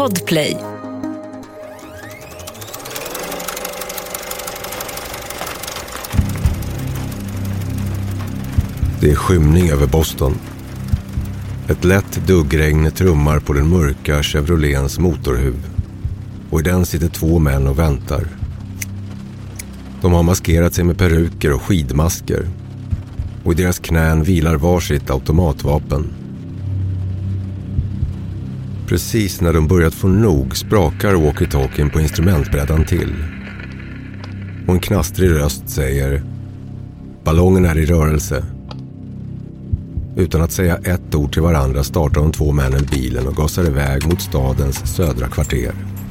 Podplay. Det är skymning över Boston. Ett lätt duggregn trummar på den mörka Chevrolets motorhuv. Och i den sitter 2 män och väntar. De har maskerat sig med peruker och skidmasker. Och i deras knän vilar varsitt automatvapen. Precis när de börjat få nog sprakar walkie-talkien på instrumentbrädan till. Och en knastrig röst säger: "Ballongen är i rörelse." Utan att säga ett ord till varandra startar de 2 männen bilen och gasar iväg mot stadens södra kvarter.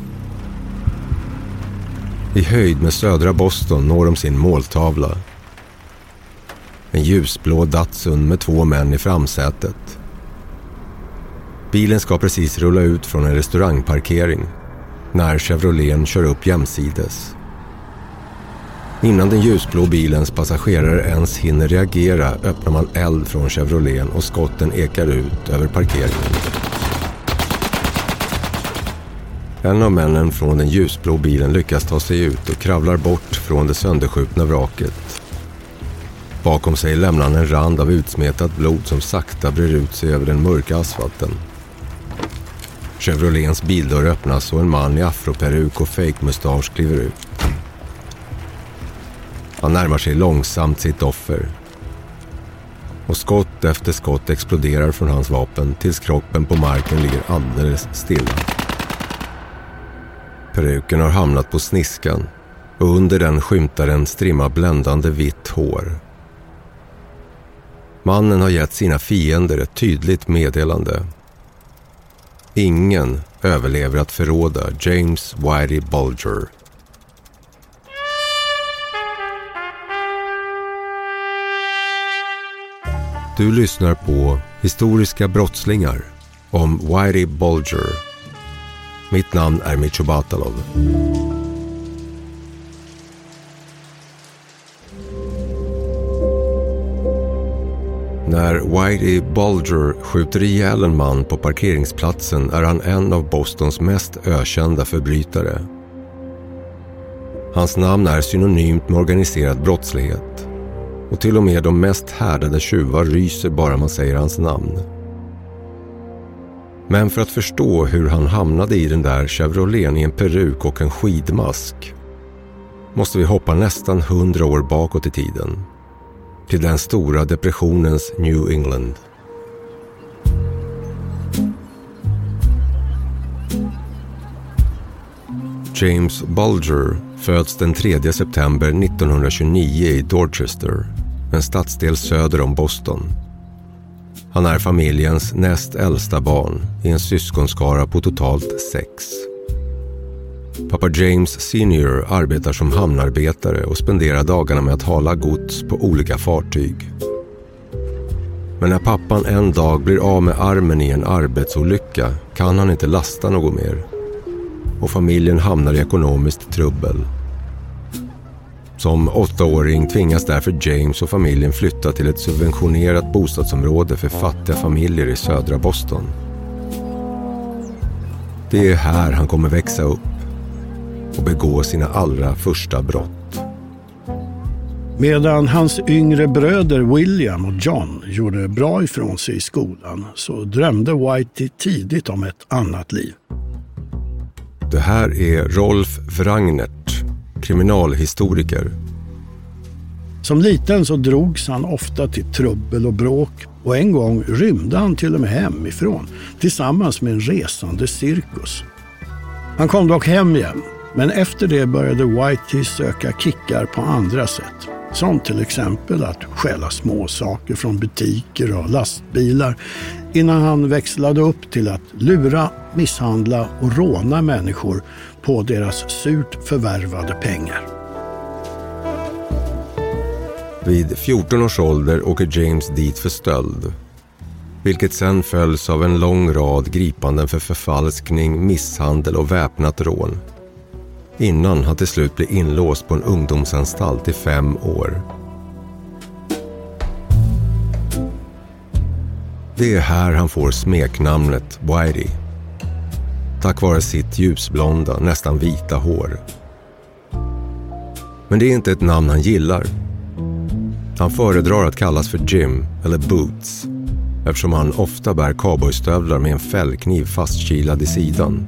I höjd med södra Boston når de sin måltavla. En ljusblå Datsun med 2 män i framsätet. Bilen ska precis rulla ut från en restaurangparkering när Chevroleten kör upp jämsides. Innan den ljusblå bilens passagerare ens hinner reagera öppnar man eld från Chevroleten och skotten ekar ut över parkeringen. En av männen från den ljusblå bilen lyckas ta sig ut och kravlar bort från det sönderskjutna vraket. Bakom sig lämnar han en rand av utsmetat blod som sakta brer ut sig över den mörka asfalten. Chevroletens bildörr öppnas och en man i afroperuk och fake-mustasch kliver ut. Han närmar sig långsamt sitt offer. Och skott efter skott exploderar från hans vapen tills kroppen på marken ligger alldeles stilla. Peruken har hamnat på sniskan och under den skymtar en strimma bländande vitt hår. Mannen har gett sina fiender ett tydligt meddelande. Ingen överlever att förråda James Whitey Bulger. Du lyssnar på Historiska brottslingar om Whitey Bulger. Mitt namn är Micho Batalov. När Whitey Bulger skjuter ihjäl en man på parkeringsplatsen är han en av Bostons mest ökända förbrytare. Hans namn är synonymt med organiserad brottslighet. Och till och med de mest härdade tjuvar ryser bara man säger hans namn. Men för att förstå hur han hamnade i den där Chevroleten i en peruk och en skidmask måste vi hoppa nästan 100 år bakåt i tiden. Till den stora depressionens New England. James Bulger föds den 3 september 1929 i Dorchester, en stadsdel söder om Boston. Han är familjens näst äldsta barn i en syskonskara på totalt 6. Pappa James Senior arbetar som hamnarbetare och spenderar dagarna med att hala gods på olika fartyg. Men när pappan en dag blir av med armen i en arbetsolycka kan han inte lasta något mer. Och familjen hamnar i ekonomiskt trubbel. Som 8-åring tvingas därför James och familjen flytta till ett subventionerat bostadsområde för fattiga familjer i södra Boston. Det är här han kommer växa upp och begå sina allra första brott. Medan hans yngre bröder William och John gjorde bra ifrån sig i skolan så drömde Whitey tidigt om ett annat liv. Det här är Rolf Wrangnert, kriminalhistoriker. Som liten så drogs han ofta till trubbel och bråk och en gång rymde han till och med hemifrån tillsammans med en resande cirkus. Han kom dock hem igen, men efter det började Whitey söka kickar på andra sätt. Som till exempel att stjäla småsaker från butiker och lastbilar innan han växlade upp till att lura, misshandla och råna människor på deras surt förvärvade pengar. Vid 14 års ålder åker James dit för stöld, vilket sen följs av en lång rad gripanden för förfalskning, misshandel och väpnat rån. Innan han till slut blir inlåst på en ungdomsanstalt i 5 år. Det är här han får smeknamnet Whitey. tack vare sitt ljusblonda, nästan vita hår. Men det är inte ett namn han gillar. Han föredrar att kallas för Jim eller Boots, eftersom han ofta bär cowboystövlar med en fällkniv fastkilad i sidan.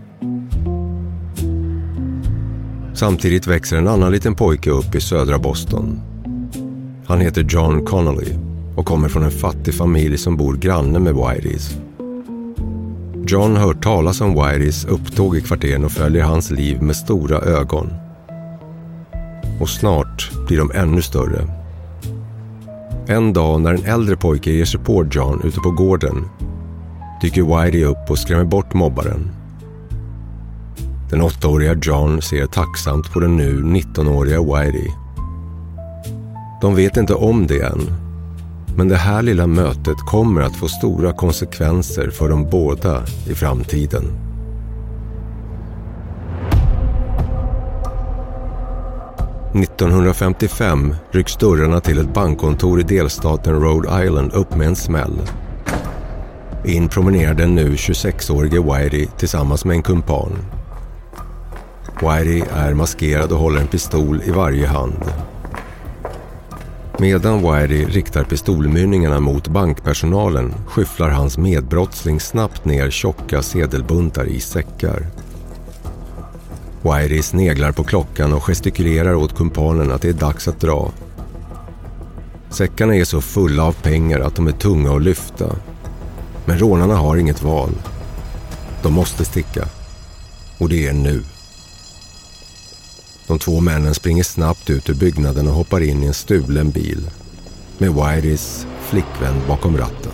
Samtidigt växer en annan liten pojke upp i södra Boston. Han heter John Connolly och kommer från en fattig familj som bor granne med Whiteys. John har hört talas om Whiteys upptåg i kvarteren och följer hans liv med stora ögon. Och snart blir de ännu större. En dag när en äldre pojke ger sig på John ute på gården dyker Whitey upp och skrämmer bort mobbaren. Den 8-åriga John ser tacksamt på den nu 19-åriga Whitey. De vet inte om det än, men det här lilla mötet kommer att få stora konsekvenser för dem båda i framtiden. –1955 rycks dörrarna till ett bankkontor i delstaten Rhode Island upp med en smäll. In promenerar den nu 26-årige Whitey tillsammans med en kumpan. Whitey är maskerad och håller en pistol i varje hand. Medan Whitey riktar pistolmynningarna mot bankpersonalen skyfflar hans medbrottsling snabbt ner tjocka sedelbuntar i säckar. Whitey sneglar på klockan och gestikulerar åt kumpanen att det är dags att dra. Säckarna är så fulla av pengar att de är tunga att lyfta. Men rånarna har inget val. De måste sticka. Och det är nu. De två männen springer snabbt ut ur byggnaden och hoppar in i en stulen bil med Whiteys flickvän bakom ratten.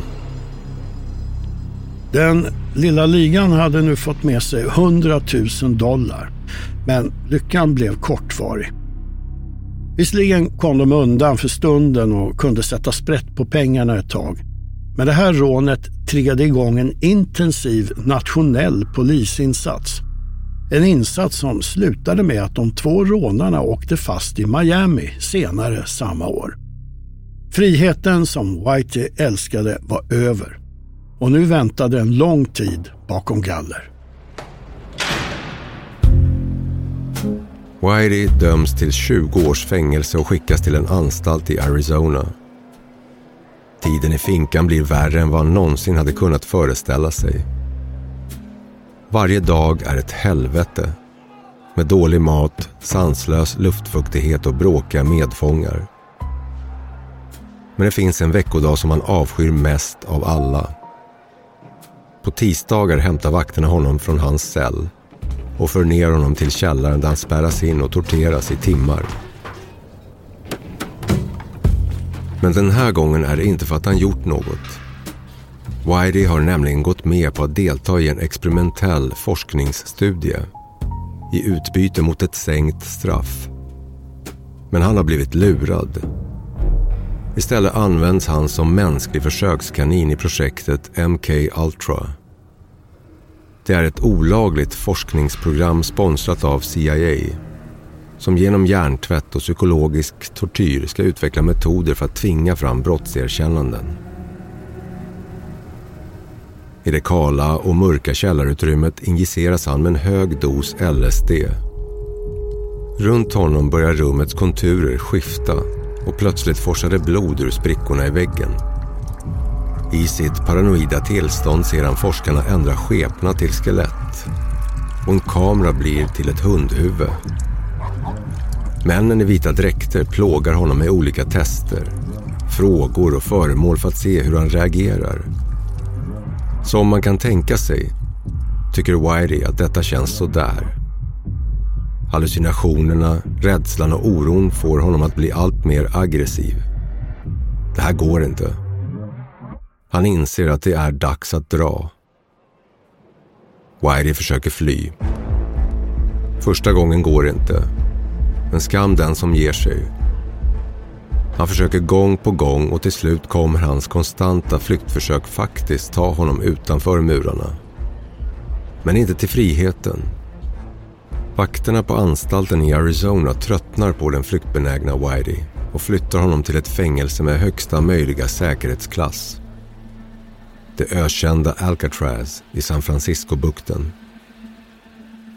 Den lilla ligan hade nu fått med sig $100,000, men lyckan blev kortvarig. Visserligen kom de undan för stunden och kunde sätta sprätt på pengarna ett tag. Men det här rånet triggade igång en intensiv nationell polisinsats. En insats som slutade med att de två rånarna åkte fast i Miami senare samma år. Friheten som Whitey älskade var över. Och nu väntade en lång tid bakom galler. Whitey döms till 20 års fängelse och skickas till en anstalt i Arizona. Tiden i finkan blir värre än vad han någonsin hade kunnat föreställa sig. Varje dag är ett helvete. Med dålig mat, sanslös luftfuktighet och bråkiga medfångar. Men det finns en veckodag som han avskyr mest av alla. På tisdagar hämtar vakterna honom från hans cell och för ner honom till källaren där han spärras in och torteras i timmar. Men den här gången är det inte för att han gjort något. Whitey har nämligen gått med på att delta i en experimentell forskningsstudie i utbyte mot ett sänkt straff. Men han har blivit lurad. Istället används han som mänsklig försökskanin i projektet MK Ultra. Det är ett olagligt forskningsprogram sponsrat av CIA som genom hjärntvätt och psykologisk tortyr ska utveckla metoder för att tvinga fram brottserkännanden. I det kala och mörka källarutrymmet injiceras han med en hög dos LSD. Runt honom börjar rummets konturer skifta och plötsligt forsade blod ur sprickorna i väggen. I sitt paranoida tillstånd ser han forskarna ändra skepnad till skelett och en kamera blir till ett hundhuvud. Männen i vita dräkter plågar honom med olika tester, frågor och föremål för att se hur han reagerar. Som man kan tänka sig tycker Whitey att detta känns så där. Hallucinationerna, rädslan och oron får honom att bli allt mer aggressiv. Det här går inte. Han inser att det är dags att dra. Whitey försöker fly. Första gången går det inte. Men skam den som ger sig. Han försöker gång på gång och till slut kommer hans konstanta flyktförsök faktiskt ta honom utanför murarna. Men inte till friheten. Vakterna på anstalten i Arizona tröttnar på den flyktbenägna Whitey och flyttar honom till ett fängelse med högsta möjliga säkerhetsklass. Det ökända Alcatraz i San Francisco-bukten.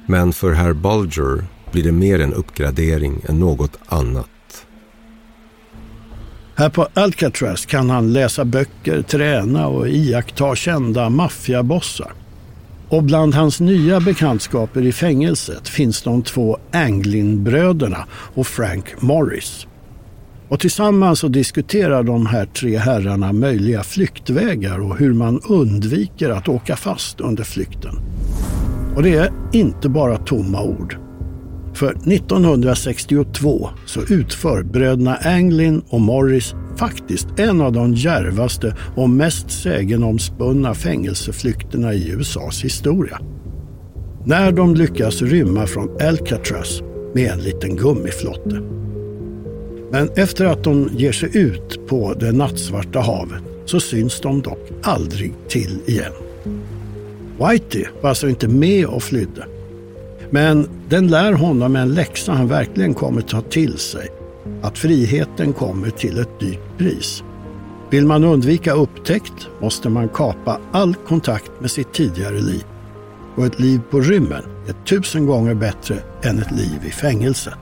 Men för herr Bulger blir det mer en uppgradering än något annat. Här på Alcatraz kan han läsa böcker, träna och iaktta kända maffiabossar. Och bland hans nya bekantskaper i fängelset finns de 2 Anglin-bröderna och Frank Morris. Och tillsammans så diskuterar de här 3 herrarna möjliga flyktvägar och hur man undviker att åka fast under flykten. Och det är inte bara tomma ord. För 1962 så utför bröderna Anglin och Morris faktiskt en av de djärvaste och mest sägenomspunna fängelseflykterna i USAs historia. När de lyckas rymma från Alcatraz med en liten gummiflotte. Men efter att de ger sig ut på det nattsvarta havet så syns de dock aldrig till igen. Whitey var alltså inte med och flydde. Men den lär honom en läxa han verkligen kommer ta till sig. Att friheten kommer till ett dyrt pris. Vill man undvika upptäckt måste man kapa all kontakt med sitt tidigare liv. Och ett liv på rymmen är 1000 gånger bättre än ett liv i fängelset.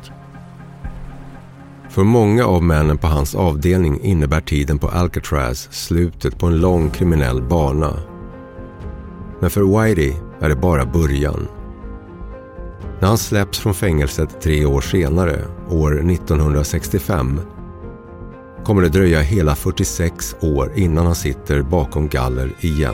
För många av männen på hans avdelning innebär tiden på Alcatraz slutet på en lång kriminell bana. Men för Whitey är det bara början. När han släpps från fängelset 3 år senare, år 1965, kommer det dröja hela 46 år innan han sitter bakom galler igen.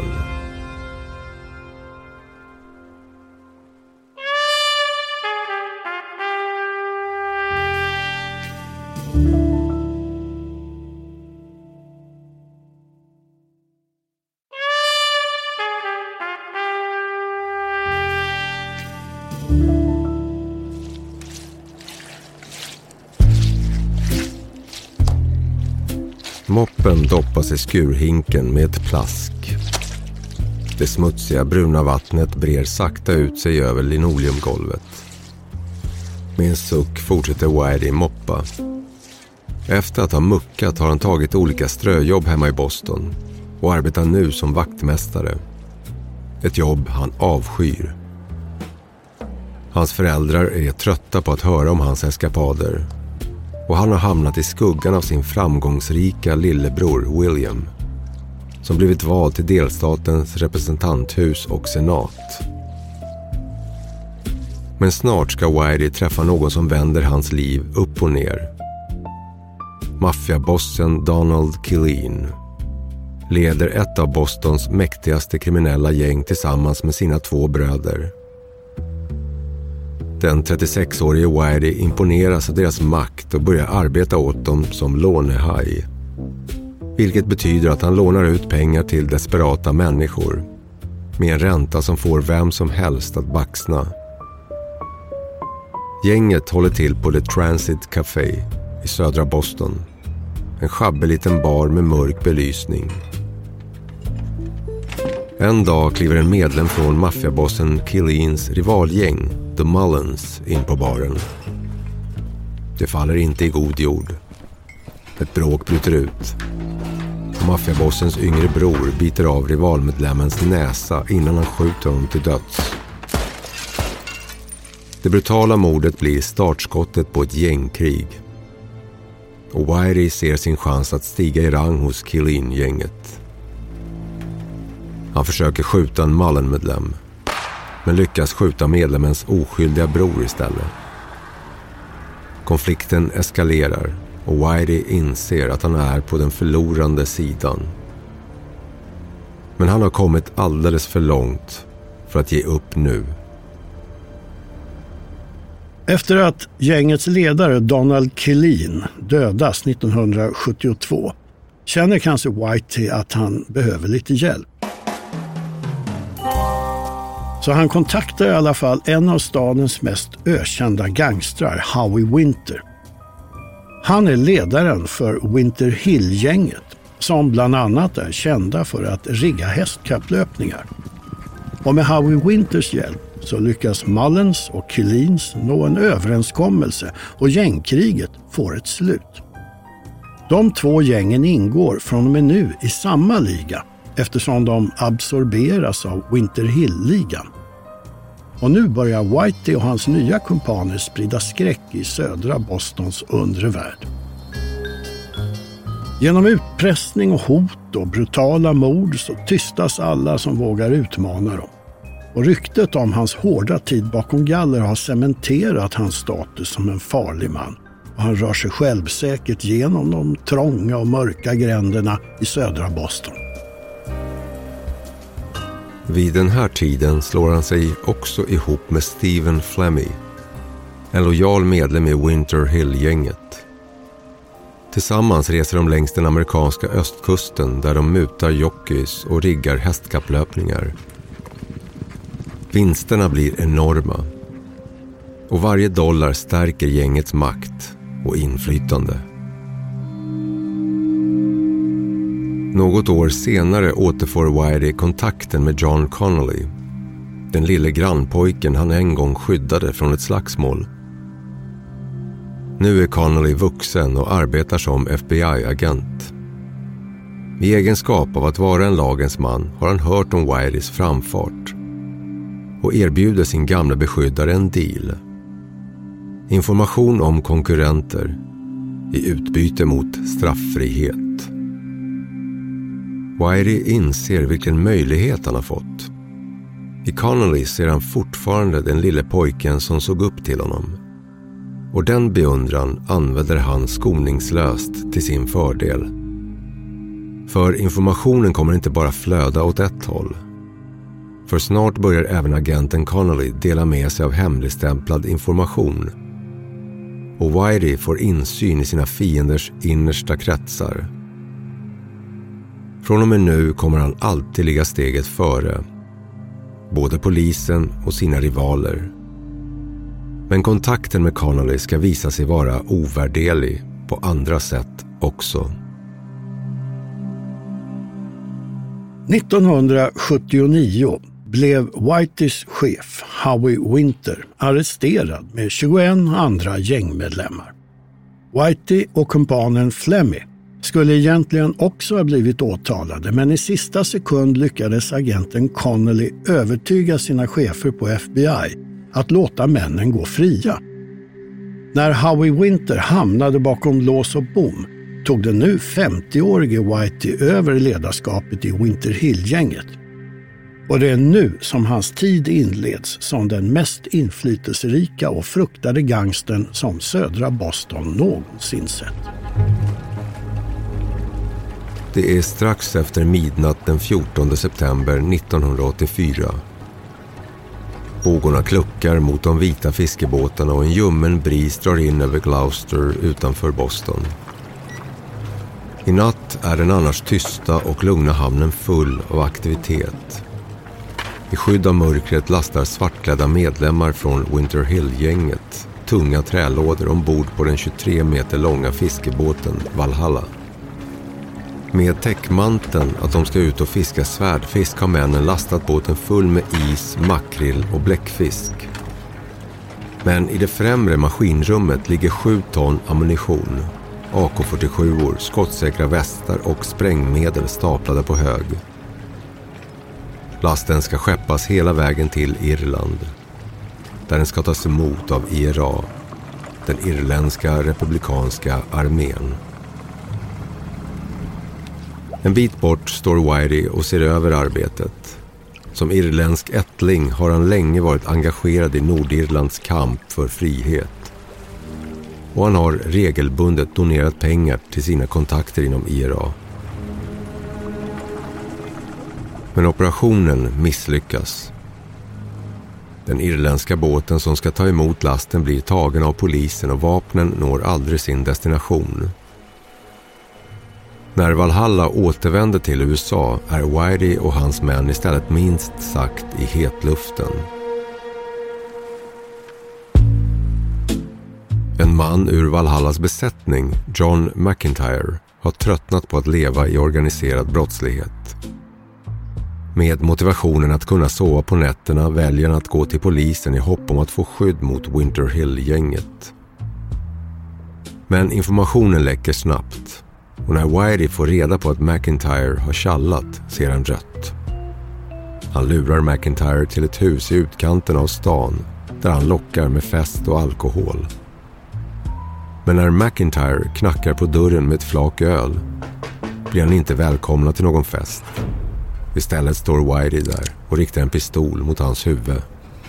Moppen doppas i skurhinken med ett plask. Det smutsiga bruna vattnet brer sakta ut sig över linoleumgolvet. Med en suck fortsätter Whitey moppa. Efter att ha muckat har han tagit olika ströjobb hemma i Boston och arbetar nu som vaktmästare. Ett jobb han avskyr. Hans föräldrar är trötta på att höra om hans eskapader. Och han har hamnat i skuggan av sin framgångsrika lillebror William, som blivit vald till delstatens representanthus och senat. Men snart ska Whitey träffa någon som vänder hans liv upp och ner. Maffiabossen Donald Killeen leder ett av Bostons mäktigaste kriminella gäng tillsammans med sina 2 bröder. Den 36-årige Whitey imponeras av deras makt och börjar arbeta åt dem som lånehaj. Vilket betyder att han lånar ut pengar till desperata människor med en ränta som får vem som helst att baxna. Gänget håller till på The Transit Café i södra Boston. En schabbig liten bar med mörk belysning. En dag kliver en medlem från maffiabossen Killeens rivalgäng, The Mullins, in på baren. Det faller inte i god jord. Ett bråk bryter ut. Maffiabossens yngre bror biter av rivalmedlemmens näsa innan han skjuter honom till döds. Det brutala mordet blir startskottet på ett gängkrig. Och Whitey ser sin chans att stiga i rang hos Killeen-gänget. Han försöker skjuta en Mullen-medlem, men lyckas skjuta medlemmens oskyldiga bror istället. Konflikten eskalerar och Whitey inser att han är på den förlorande sidan. Men han har kommit alldeles för långt för att ge upp nu. Efter att gängets ledare Donald Killeen dödas 1972 känner kanske Whitey att han behöver lite hjälp. Så han kontaktar i alla fall en av stadens mest ökända gangstrar, Howie Winter. Han är ledaren för Winter Hill-gänget som bland annat är kända för att rigga hästkapplöpningar. Och med Howie Winters hjälp så lyckas Mullins och Killeens nå en överenskommelse och gängkriget får ett slut. De 2 gängen ingår från och med nu i samma liga eftersom de absorberas av Winter Hill-ligan. Och nu börjar Whitey och hans nya kumpaner sprida skräck i södra Bostons undre värld. Genom utpressning och hot och brutala mord så tystas alla som vågar utmana dem. Och ryktet om hans hårda tid bakom galler har cementerat hans status som en farlig man. Och han rör sig självsäkert genom de trånga och mörka gränderna i södra Boston. Vid den här tiden slår han sig också ihop med Stephen Flemmi, en lojal medlem i Winter Hill-gänget. Tillsammans reser de längs den amerikanska östkusten där de mutar jockeys och riggar hästkapplöpningar. Vinsterna blir enorma och varje dollar stärker gängets makt och inflytande. Något år senare återfår Whitey kontakten med John Connolly, den lille grannpojken han en gång skyddade från ett slagsmål. Nu är Connolly vuxen och arbetar som FBI-agent. I egenskap av att vara en lagens man har han hört om Whiteys framfart och erbjuder sin gamla beskyddare en deal. Information om konkurrenter i utbyte mot strafffrihet. Whitey inser vilken möjlighet han har fått. I Connolly ser han fortfarande den lille pojken som såg upp till honom. Och den beundran använder han skoningslöst till sin fördel. För informationen kommer inte bara flöda åt ett håll. För snart börjar även agenten Connolly dela med sig av hemligstämplad information. Och Whitey får insyn i sina fienders innersta kretsar. Från och med nu kommer han alltid ligga steget före. Både polisen och sina rivaler. Men kontakten med Connolly ska visa sig vara ovärderlig på andra sätt också. 1979 blev Whiteys chef, Howie Winter, arresterad med 21 andra gängmedlemmar. Whitey och kumpanen Flemmi skulle egentligen också ha blivit åtalade, men i sista sekund lyckades agenten Connolly övertyga sina chefer på FBI att låta männen gå fria. När Howie Winter hamnade bakom lås och bom tog den nu 50-årige Whitey över ledarskapet i Winter Hill-gänget. Och det är nu som hans tid inleds som den mest inflytelserika och fruktade gangstern som södra Boston någonsin sett. Det är strax efter midnatt den 14 september 1984. Vågorna kluckar mot de vita fiskebåtarna och en ljummen bris drar in över Gloucester utanför Boston. I natt är den annars tysta och lugna hamnen full av aktivitet. I skydd av mörkret lastar svartklädda medlemmar från Winter Hill-gänget tunga trälådor ombord på den 23 meter långa fiskebåten Valhalla. Med täckmanteln att de ska ut och fiska svärdfisk har männen lastat båten full med is, makrill och bläckfisk. Men i det främre maskinrummet ligger 7 ton ammunition, AK-47, skottsäkra västar och sprängmedel staplade på hög. Lasten ska skeppas hela vägen till Irland, där den ska tas emot av IRA, den irländska republikanska armén. En bit bort står Whitey och ser över arbetet. Som irländsk ättling har han länge varit engagerad i Nordirlands kamp för frihet. Och han har regelbundet donerat pengar till sina kontakter inom IRA. Men operationen misslyckas. Den irländska båten som ska ta emot lasten blir tagen av polisen och vapnen når aldrig sin destination. När Valhalla återvänder till USA är Whitey och hans män istället minst sagt i hetluften. En man ur Valhallas besättning, John McIntyre, har tröttnat på att leva i organiserad brottslighet. Med motivationen att kunna sova på nätterna väljer han att gå till polisen i hopp om att få skydd mot Winter Hill-gänget. Men informationen läcker snabbt. Och när Whitey får reda på att McIntyre har kallat ser han rött. Han lurar McIntyre till ett hus i utkanten av stan där han lockar med fest och alkohol. Men när McIntyre knackar på dörren med ett flak öl blir han inte välkomna till någon fest. Istället står Whitey där och riktar en pistol mot hans huvud.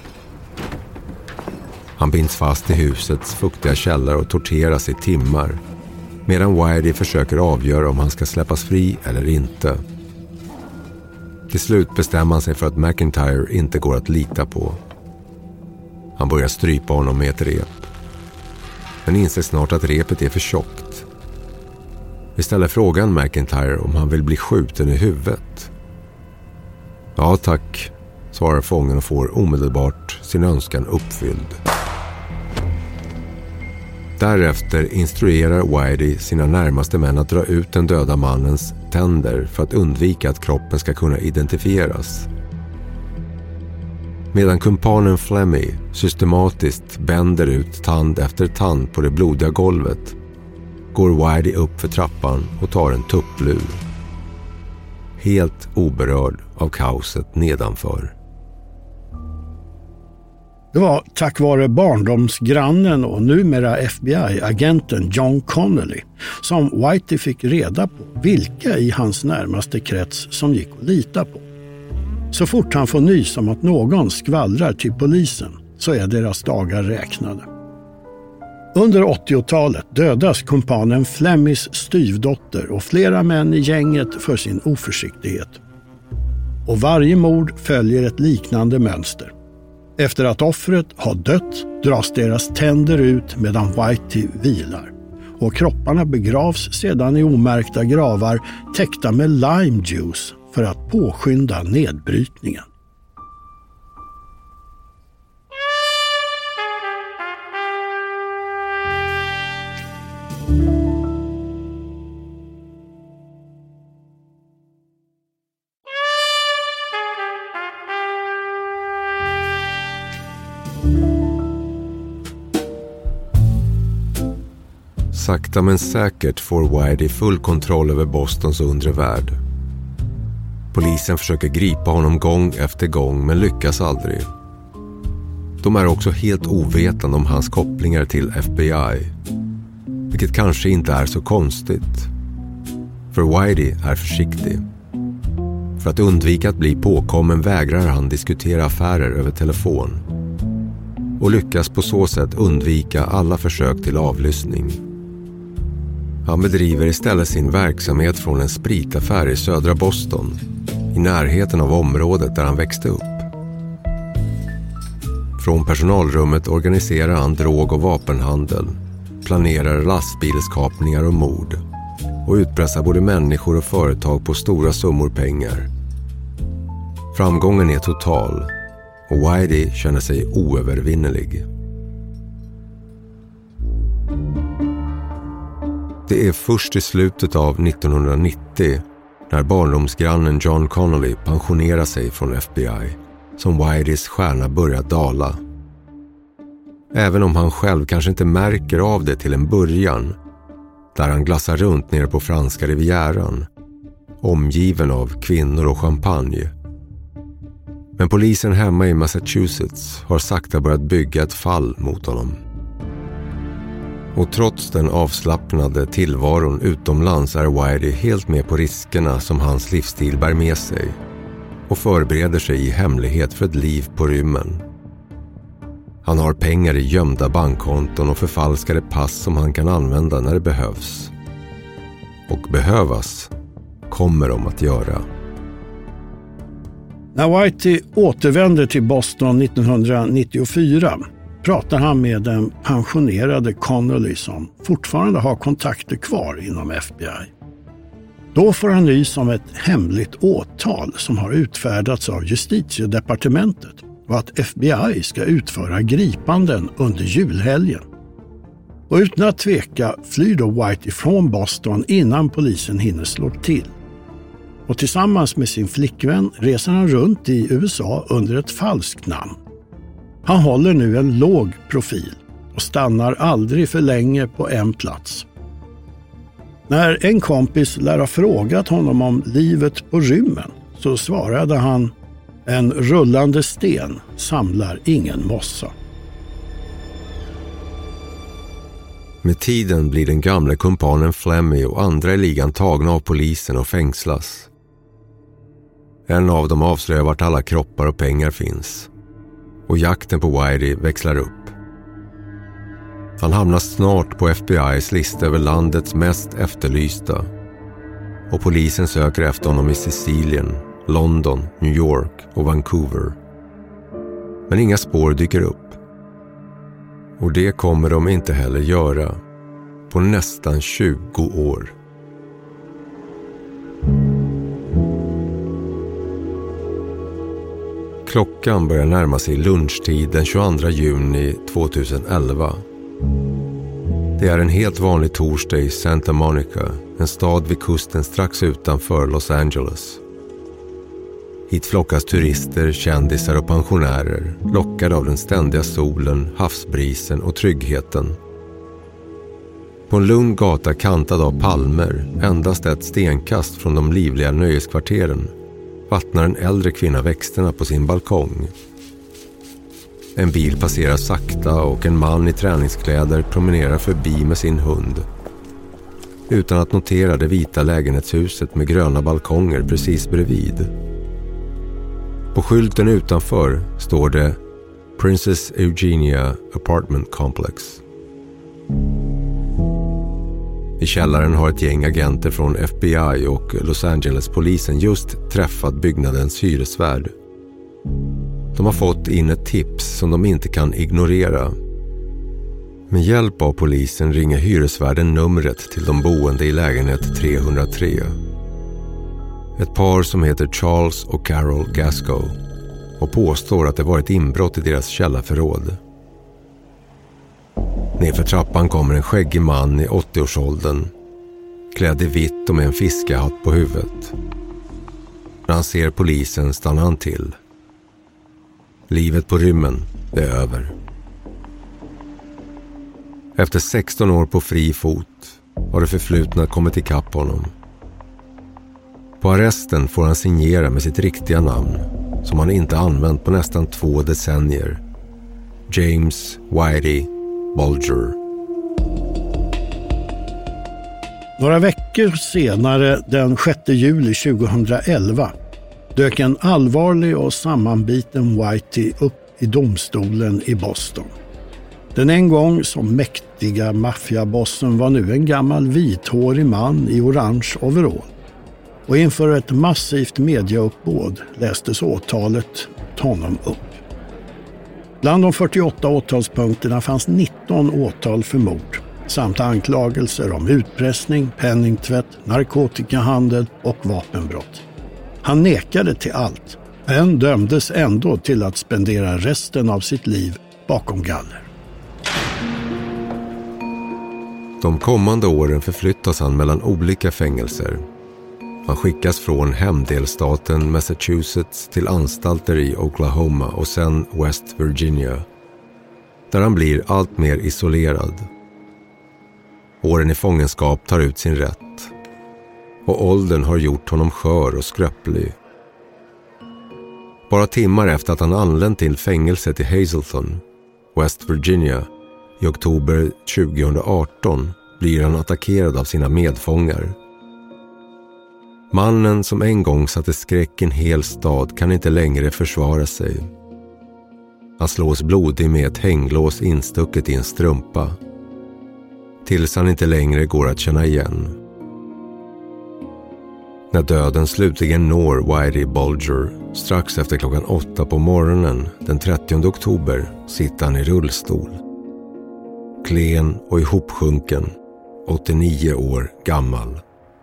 Han binds fast i husets fuktiga källare och torteras i timmar medan Whitey försöker avgöra om han ska släppas fri eller inte. Till slut bestämmer han sig för att McIntyre inte går att lita på. Han börjar strypa honom med ett rep. Men inser snart att repet är för tjockt. Istället frågar han McIntyre om han vill bli skjuten i huvudet. Ja tack, svarar fången och får omedelbart sin önskan uppfylld. Därefter instruerar Whitey sina närmaste män att dra ut den döda mannens tänder för att undvika att kroppen ska kunna identifieras. Medan kumpanen Flemmy systematiskt bänder ut tand efter tand på det blodiga golvet går Whitey upp för trappan och tar en tupplur. Helt oberörd av kaoset nedanför. Det var tack vare barndomsgrannen och numera FBI-agenten John Connolly som Whitey fick reda på vilka i hans närmaste krets som gick att lita på. Så fort han får nys om att någon skvallrar till polisen så är deras dagar räknade. Under 80-talet dödas kumpanen Flemmys styvdotter och flera män i gänget för sin oförsiktighet. Och varje mord följer ett liknande mönster. Efter att offret har dött dras deras tänder ut medan Whitey vilar. Och kropparna begravs sedan i omärkta gravar täckta med lime juice för att påskynda nedbrytningen. Sakta men säkert får Whitey full kontroll över Bostons undre värld. Polisen försöker gripa honom gång efter gång men lyckas aldrig. De är också helt ovetande om hans kopplingar till FBI. Vilket kanske inte är så konstigt. För Whitey är försiktig. För att undvika att bli påkommen vägrar han diskutera affärer över telefon. Och lyckas på så sätt undvika alla försök till avlyssning. Han bedriver istället sin verksamhet från en spritaffär i södra Boston, i närheten av området där han växte upp. Från personalrummet organiserar han drog- och vapenhandel, planerar lastbilskapningar och mord och utpressar både människor och företag på stora summor pengar. Framgången är total och Whitey känner sig oövervinnelig. Det är först i slutet av 1990, när barndomsgrannen John Connolly pensionerar sig från FBI, som Whiteys stjärna börjar dala. Även om han själv kanske inte märker av det till en början, där han glassar runt nere på franska rivieran, omgiven av kvinnor och champagne. Men polisen hemma i Massachusetts har sakta börjat bygga ett fall mot honom. Och trots den avslappnade tillvaron utomlands är Whitey helt med på riskerna som hans livsstil bär med sig och förbereder sig i hemlighet för ett liv på rymmen. Han har pengar i gömda bankkonton och förfalskade pass som han kan använda när det behövs. Och behövas kommer de att göra. När Whitey återvänder till Boston 1994 pratar han med den pensionerade Connolly som fortfarande har kontakter kvar inom FBI. Då får han nys om ett hemligt åtal som har utfärdats av justitiedepartementet och att FBI ska utföra gripanden under julhelgen. Och utan att tveka flyr då Whitey från Boston innan polisen hinner slå till. Och tillsammans med sin flickvän reser han runt i USA under ett falskt namn. Han håller nu en låg profil och stannar aldrig för länge på en plats. När en kompis lär ha frågat honom om livet på rymmen så svarade han: En rullande sten samlar ingen mossa. Med tiden blir den gamla kumpanen Flemmy och andra i ligan tagna av polisen och fängslas. En av dem avslöjar vart alla kroppar och pengar finns. Och jakten på Whitey växlar upp. Han hamnar snart på FBI:s lista över landets mest efterlysta. Och polisen söker efter honom i Sicilien, London, New York och Vancouver. Men inga spår dyker upp. Och det kommer de inte heller göra på nästan 20 år. Klockan börjar närma sig lunchtid den 22 juni 2011. Det är en helt vanlig torsdag i Santa Monica, en stad vid kusten strax utanför Los Angeles. Hit flockas turister, kändisar och pensionärer, lockade av den ständiga solen, havsbrisen och tryggheten. På en lugn gata kantad av palmer, endast ett stenkast från de livliga nöjeskvarteren, vattnar en äldre kvinna växterna på sin balkong. En bil passerar sakta och en man i träningskläder promenerar förbi med sin hund. Utan att notera det vita lägenhetshuset med gröna balkonger precis bredvid. På skylten utanför står det Princess Eugenia Apartment Complex. I källaren har ett gäng agenter från FBI och Los Angeles-polisen just träffat byggnadens hyresvärd. De har fått in ett tips som de inte kan ignorera. Med hjälp av polisen ringer hyresvärden numret till de boende i lägenhet 303. Ett par som heter Charles och Carol Gasco och påstår att det varit inbrott i deras källarförråd. Nerför trappan kommer en skäggig man i 80-årsåldern, klädd i vitt och med en fiskehatt på huvudet. När han ser polisen stannar han till. Livet på rymmen är över. Efter 16 år på fri fot har det förflutna kommit ikapp honom. På arresten får han signera med sitt riktiga namn, som han inte använt på nästan 2 decennier. James Whitey Bulger. Några veckor senare, den 6 juli 2011, dök en allvarlig och sammanbiten Whitey upp i domstolen i Boston. Den en gång som mäktiga maffiabossen var nu en gammal vithårig man i orange overall. Och inför ett massivt mediauppbåd lästes åtalet honom upp. Bland de 48 åtalspunkterna fanns 19 åtal för mord samt anklagelser om utpressning, penningtvätt, narkotikahandel och vapenbrott. Han nekade till allt, men dömdes ändå till att spendera resten av sitt liv bakom galler. De kommande åren förflyttas han mellan olika fängelser. Han skickas från hemdelstaten Massachusetts till anstalter i Oklahoma och sen West Virginia, där han blir allt mer isolerad. Åren i fångenskap tar ut sin rätt, och åldern har gjort honom skör och skröplig. Bara timmar efter att han anlänt till fängelset i Hazleton, West Virginia, i oktober 2018 blir han attackerad av sina medfångar. Mannen som en gång satte skräck i en hel stad kan inte längre försvara sig. Han slås blodig med ett hänglås instucket i en strumpa, tills han inte längre går att känna igen. När döden slutligen når Whitey Bulger strax efter klockan 8 på morgonen den 30 oktober sitter han i rullstol. Klen och ihopsjunken, 89 år gammal.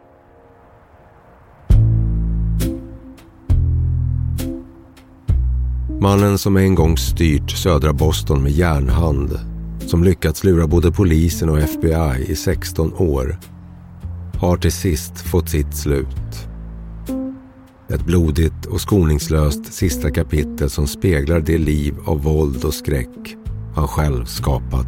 Mannen som en gång styrt södra Boston med järnhand, som lyckats lura både polisen och FBI i 16 år, har till sist fått sitt slut. Ett blodigt och skoningslöst sista kapitel som speglar det liv av våld och skräck han själv skapat.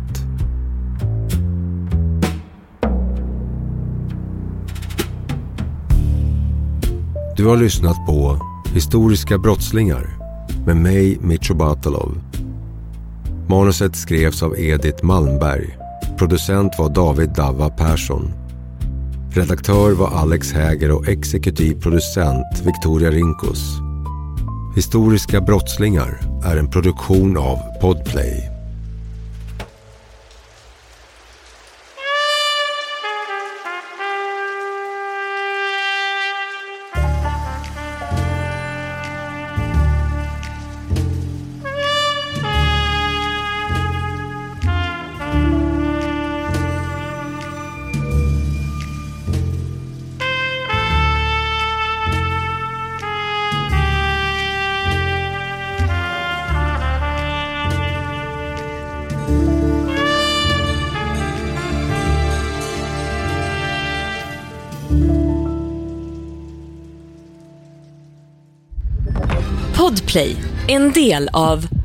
Du har lyssnat på Historiska brottslingar, med mig, Micho Batalov. Manuset skrevs av Edith Malmberg. Producent var David Dava Persson. Redaktör var Alex Häger och exekutiv producent Victoria Rinkos. Historiska brottslingar är en produktion av Podplay. Podplay, en del av